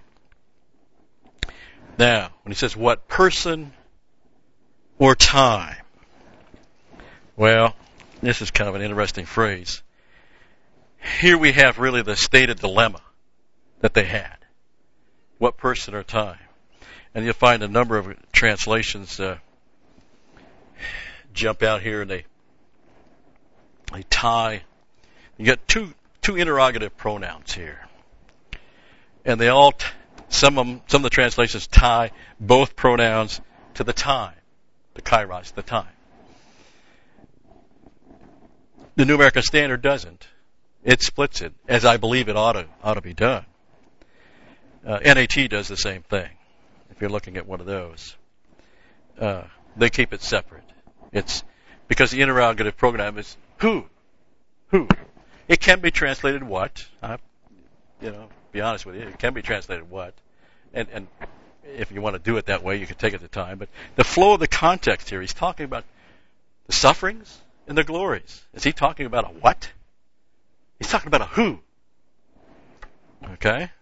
Now, when he says what person or time, well, this is kind of an interesting phrase. Here we have really the stated dilemma that they had. What person or time? And you'll find a number of translations uh, jump out here, and they they tie. You got two two interrogative pronouns here, and they all t- some of them, some of the translations tie both pronouns to the time, the kairos, the time. The New American Standard doesn't. It splits it, as I believe it ought to ought to be done. Uh, N A T does the same thing. If you're looking at one of those, uh, they keep it separate. It's because the interrogative pronoun is who, who. It can be translated what, uh, you know, be honest with you. It can be translated what. And, and if you want to do it that way, you can take it the time. But the flow of the context here, he's talking about the sufferings and the glories. Is he talking about a what? He's talking about a who. Okay?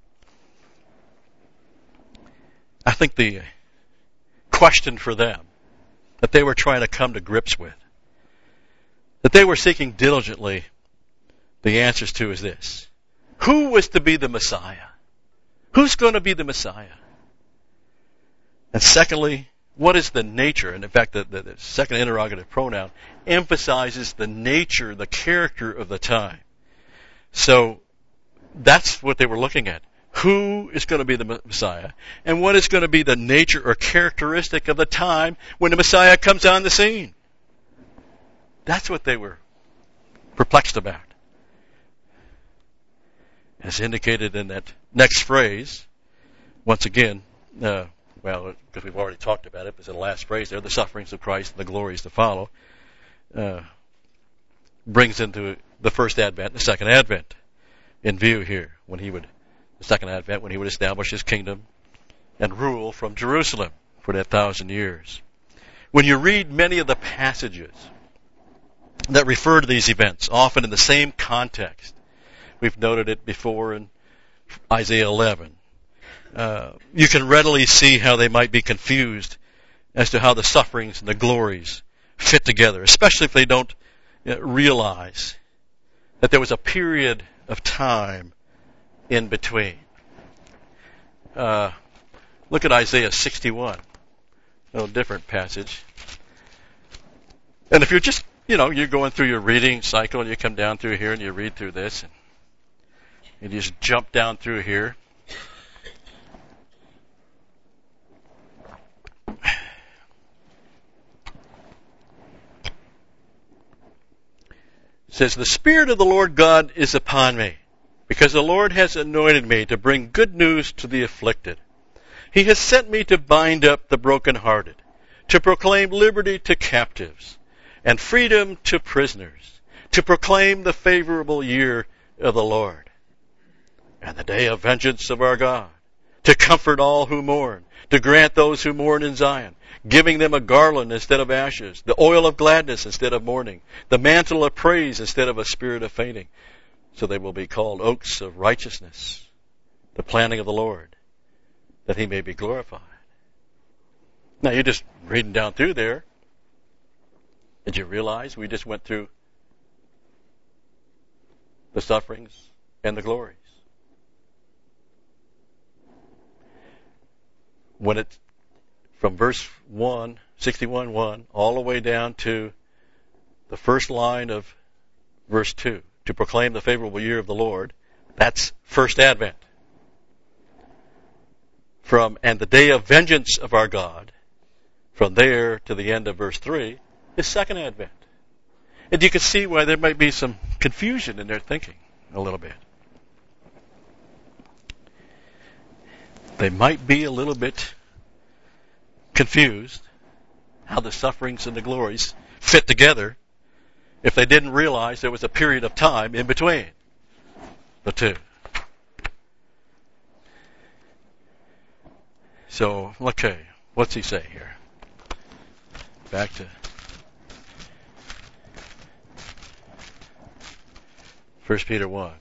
I think the question for them that they were trying to come to grips with, that they were seeking diligently the answers to is this. Who was to be the Messiah? Who's going to be the Messiah? And secondly, what is the nature? And in fact, the, the, the second interrogative pronoun emphasizes the nature, the character of the time. So that's what they were looking at. Who is going to be the Messiah? And what is going to be the nature or characteristic of the time when the Messiah comes on the scene? That's what they were perplexed about. As indicated in that next phrase, once again, uh, well, because we've already talked about it, but it's in the last phrase there, the sufferings of Christ and the glories to follow, uh, brings into the first advent, the second advent in view here, when he would, the second advent, when he would establish his kingdom and rule from Jerusalem for that thousand years. When you read many of the passages that refer to these events, often in the same context, we've noted it before in Isaiah eleven, uh, you can readily see how they might be confused as to how the sufferings and the glories fit together, especially if they don't you know, realize that there was a period of time in between. Uh, look at Isaiah sixty-one, a little different passage. And if you're just, you know, you're going through your reading cycle and you come down through here and you read through this and you just jump down through here. It says, the Spirit of the Lord God is upon me, because the Lord has anointed me to bring good news to the afflicted. He has sent me to bind up the brokenhearted, to proclaim liberty to captives, and freedom to prisoners, to proclaim the favorable year of the Lord, and the day of vengeance of our God, to comfort all who mourn, to grant those who mourn in Zion, giving them a garland instead of ashes, the oil of gladness instead of mourning, the mantle of praise instead of a spirit of fainting. So they will be called oaks of righteousness, the planting of the Lord, that he may be glorified. Now you're just reading down through there. Did you realize we just went through the sufferings and the glories? When it, from verse one, sixty-one one, all the way down to the first line of verse two, to proclaim the favorable year of the Lord, that's first advent. From, and the day of vengeance of our God, from there to the end of verse three, is second advent. And you can see why there might be some confusion in their thinking a little bit. They might be a little bit confused how the sufferings and the glories fit together if they didn't realize there was a period of time in between the two. So, okay, what's he say here? Back to First Peter one.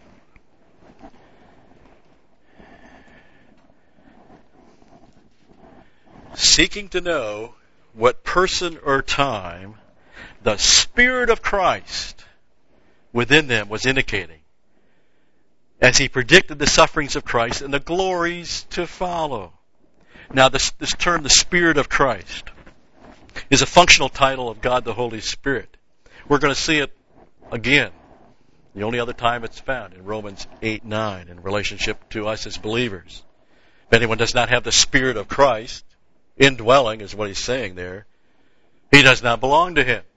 Seeking to know what person or time the Spirit of Christ within them was indicating as he predicted the sufferings of Christ and the glories to follow. Now this, this term, the Spirit of Christ, is a functional title of God the Holy Spirit. We're going to see it again. The only other time it's found in Romans eight nine in relationship to us as believers. If anyone does not have the Spirit of Christ, indwelling is what he's saying there, he does not belong to him.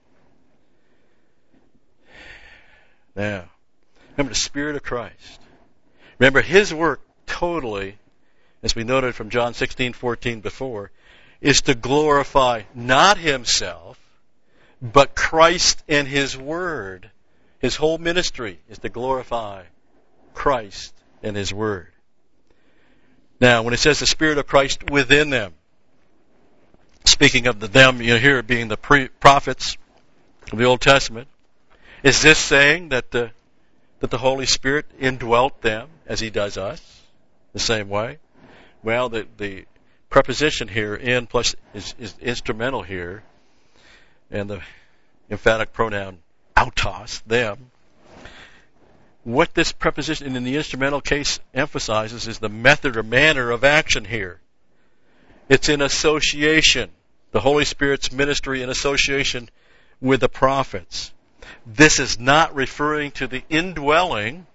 Now, remember the Spirit of Christ. Remember his work totally, as we noted from John sixteen fourteen before, is to glorify not himself, but Christ and his Word. His whole ministry is to glorify Christ and His Word. Now, when it says the Spirit of Christ within them, speaking of the them, you know, here being the pre- prophets of the Old Testament, is this saying that the that the Holy Spirit indwelt them as He does us the same way? Well, the the preposition here, in plus, is, is instrumental here, and the emphatic pronoun autos, them. What this preposition in the instrumental case emphasizes is the method or manner of action here. It's in association. The Holy Spirit's ministry in association with the prophets. This is not referring to the indwelling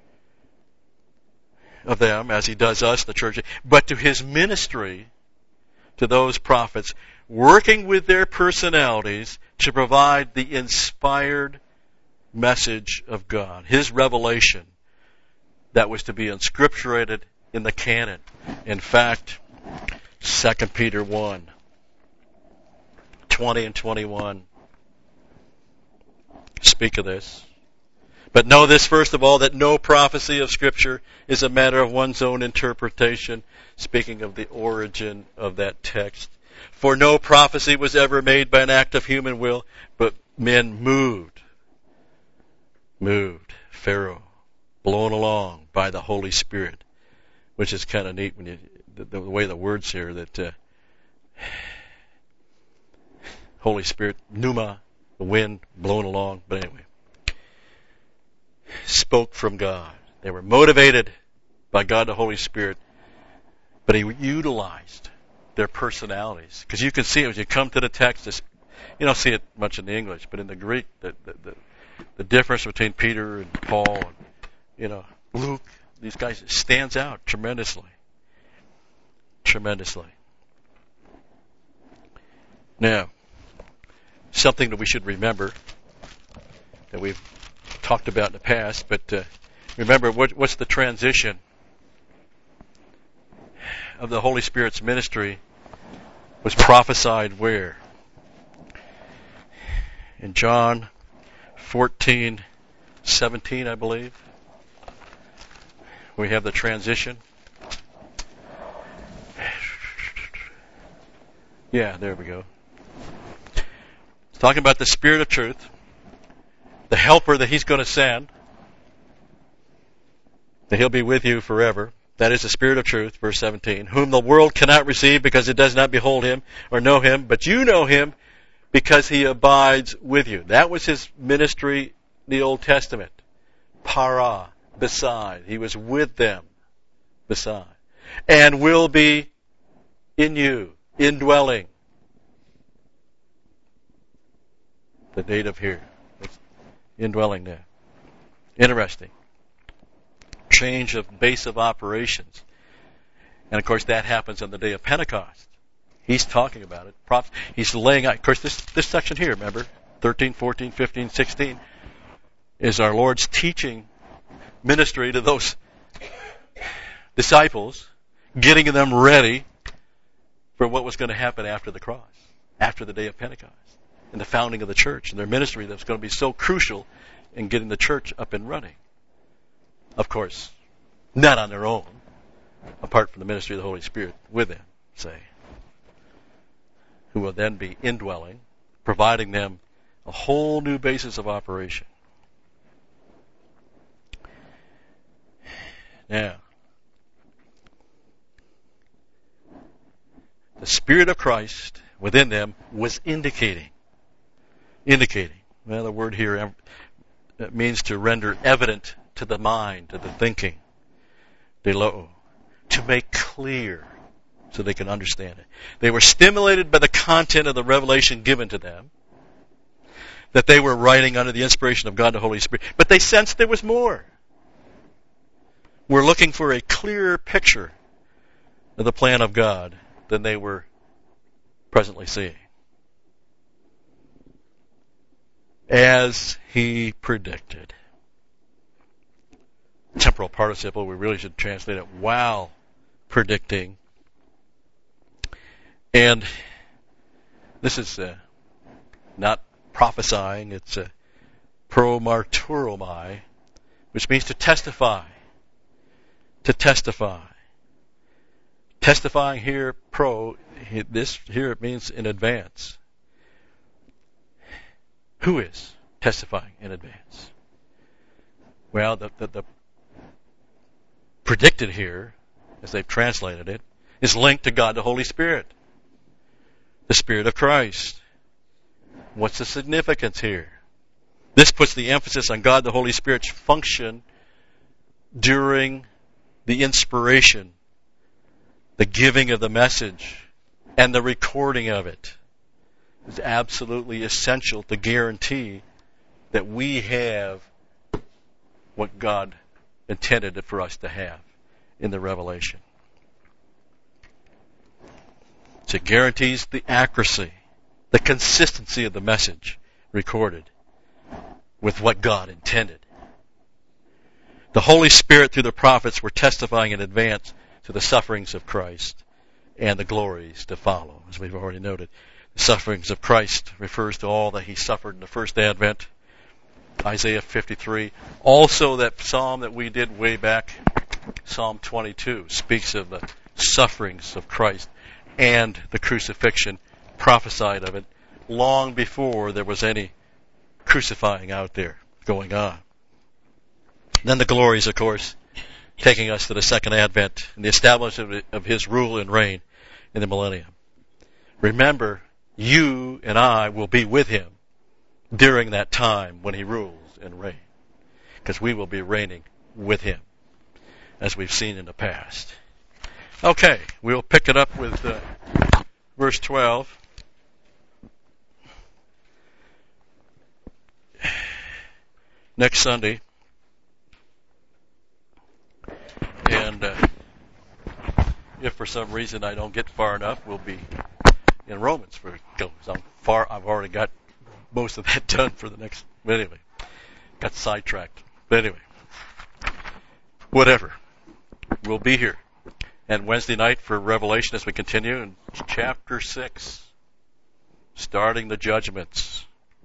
of them as He does us, the church, but to His ministry to those prophets, working with their personalities to provide the inspired message of God, His revelation that was to be inscripturated in the canon. In fact, Second Peter one, twenty and twenty-one speak of this. But know this, first of all, that no prophecy of Scripture is a matter of one's own interpretation, speaking of the origin of that text. For no prophecy was ever made by an act of human will, but men moved, moved, Pharaoh, blown along by the Holy Spirit, which is kind of neat when you, the, the way the words here, that uh, Holy Spirit, pneuma, the wind, blown along, but anyway, spoke from God. They were motivated by God the Holy Spirit, but He utilized their personalities. Because you can see it when you come to the text. This, you don't see it much in the English, but in the Greek, the, the, the, the difference between Peter and Paul and, you know, Luke, these guys, stands out tremendously. Tremendously. Now, something that we should remember that we've talked about in the past, but uh, remember, what, what's the transition of the Holy Spirit's ministry was prophesied where? In John fourteen seventeen, I believe, we have the transition. Yeah, there we go. It's talking about the Spirit of truth, the helper that He's going to send, that He'll be with you forever. That is the Spirit of truth, verse seventeen, whom the world cannot receive because it does not behold Him or know Him, but you know Him because He abides with you. That was His ministry in the Old Testament. Para, beside. He was with them, beside. And will be in you, indwelling. The dative here. Indwelling there. Interesting. Change of base of operations. And of course that happens on the day of Pentecost. He's talking about it. He's laying out, of course this, this section here, remember, thirteen, fourteen, fifteen, sixteen, is our Lord's teaching ministry to those disciples, getting them ready for what was going to happen after the cross, after the day of Pentecost, and the founding of the church, and their ministry that was going to be so crucial in getting the church up and running. Of course, not on their own, apart from the ministry of the Holy Spirit with them, say, who will then be indwelling, providing them a whole new basis of operation. Now, the Spirit of Christ within them was indicating. Indicating. Well, the word here means to render evident to the mind, to the thinking. Deloo. To make clear so they can understand it. They were stimulated by the content of the revelation given to them, that they were writing under the inspiration of God the Holy Spirit. But they sensed there was more. We're looking for a clearer picture of the plan of God than they were presently seeing. As He predicted. Temporal participle, we really should translate it while predicting. And this is uh, not prophesying, it's uh, pro marturomai, which means to testify, to testify. Testifying here, pro, this here it means in advance. Who is testifying in advance? Well, the, the, the predicted here, as they've translated it, is linked to God the Holy Spirit, the Spirit of Christ. What's the significance here? This puts the emphasis on God the Holy Spirit's function during the inspiration, the giving of the message, and the recording of it. It's absolutely essential to guarantee that we have what God intended it for us to have in the revelation. So it guarantees the accuracy, the consistency of the message recorded with what God intended. The Holy Spirit through the prophets were testifying in advance to the sufferings of Christ and the glories to follow, as we've already noted. The sufferings of Christ refers to all that he suffered in the first advent, Isaiah fifty-three. Also that psalm that we did way back, Psalm twenty-two, speaks of the sufferings of Christ and the crucifixion, prophesied of it long before there was any crucifying out there going on. Then the glories, of course, taking us to the second advent and the establishment of his rule and reign in the millennium. Remember, you and I will be with him during that time when he rules and reigns, because we will be reigning with him, as we've seen in the past. Okay, we'll pick it up with uh, verse twelve. Next Sunday. And uh, if for some reason I don't get far enough, we'll be in Romans for because I'm far. I've already got most of that done for the next. But anyway, got sidetracked. But anyway, whatever. We'll be here. And Wednesday night for Revelation as we continue in chapter six, starting the judgments.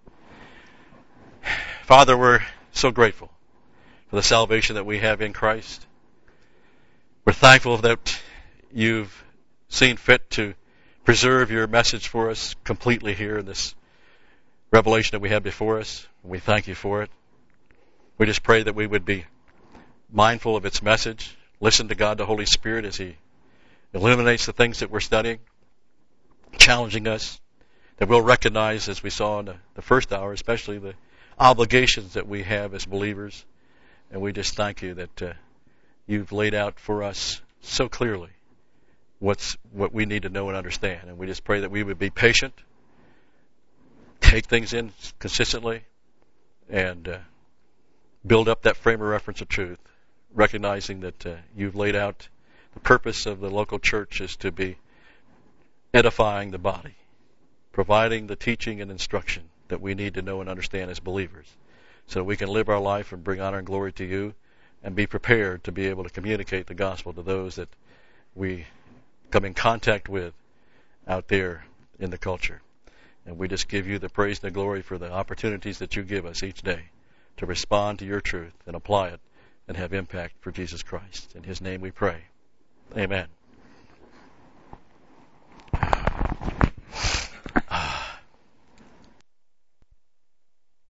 Father, we're so grateful for the salvation that we have in Christ. We're thankful that you've seen fit to preserve your message for us completely here in this revelation that we have before us. We thank you for it. We just pray that we would be mindful of its message, listen to God the Holy Spirit as he illuminates the things that we're studying, challenging us, that we'll recognize, as we saw in the, the first hour, especially the obligations that we have as believers. And we just thank you that uh, you've laid out for us so clearly what's what we need to know and understand. And we just pray that we would be patient, take things in consistently, and uh, build up that frame of reference of truth, recognizing that uh, you've laid out the purpose of the local church is to be edifying the body, providing the teaching and instruction that we need to know and understand as believers, so that we can live our life and bring honor and glory to you, and be prepared to be able to communicate the gospel to those that we come in contact with out there in the culture. And we just give you the praise and the glory for the opportunities that you give us each day to respond to your truth and apply it and have impact for Jesus Christ. In his name we pray. Amen.